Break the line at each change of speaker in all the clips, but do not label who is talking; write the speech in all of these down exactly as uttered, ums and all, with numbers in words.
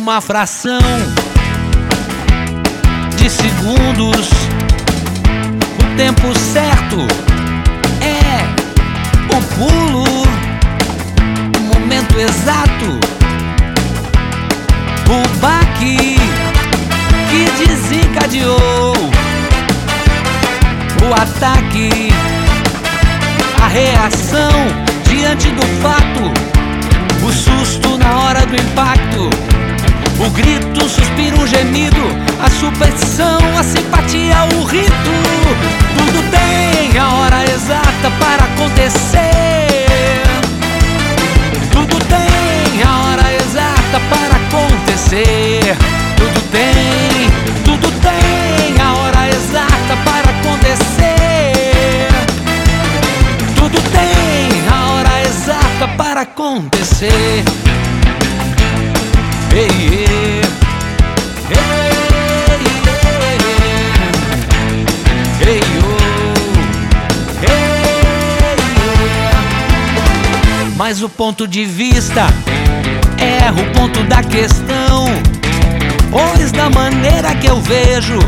uma fração de segundos. O tempo certo é o pulo, o momento exato, o baque que desencadeou o ataque, a reação diante do fato, o susto na hora do impacto, o grito, o suspiro, o gemido, a superstição, a simpatia, o rito. Tudo tem a hora exata para acontecer. Tudo tem a hora exata para acontecer. Tudo tem, tudo tem a hora exata para acontecer. Tudo tem a hora exata para acontecer. Hey, hey, hey, hey, hey, oh, hey, hey. Mas o ponto de vista é o ponto da questão, pois da maneira que eu vejo,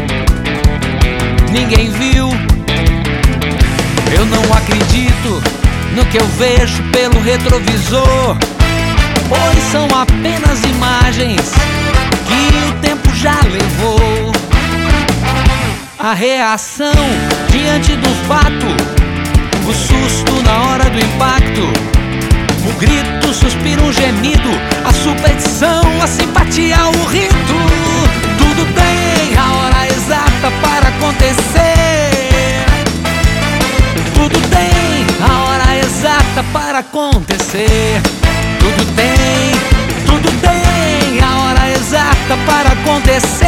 ninguém viu. Eu não acredito no que eu vejo pelo retrovisor, pois são apenas imagens que o tempo já levou. A reação diante do fato, o susto na hora do impacto, o grito, o suspiro, um gemido, a superstição, a simpatia, o rito. Tudo tem a hora exata para acontecer. Tudo tem a hora exata para acontecer. Tudo tem, tudo tem a hora exata para acontecer.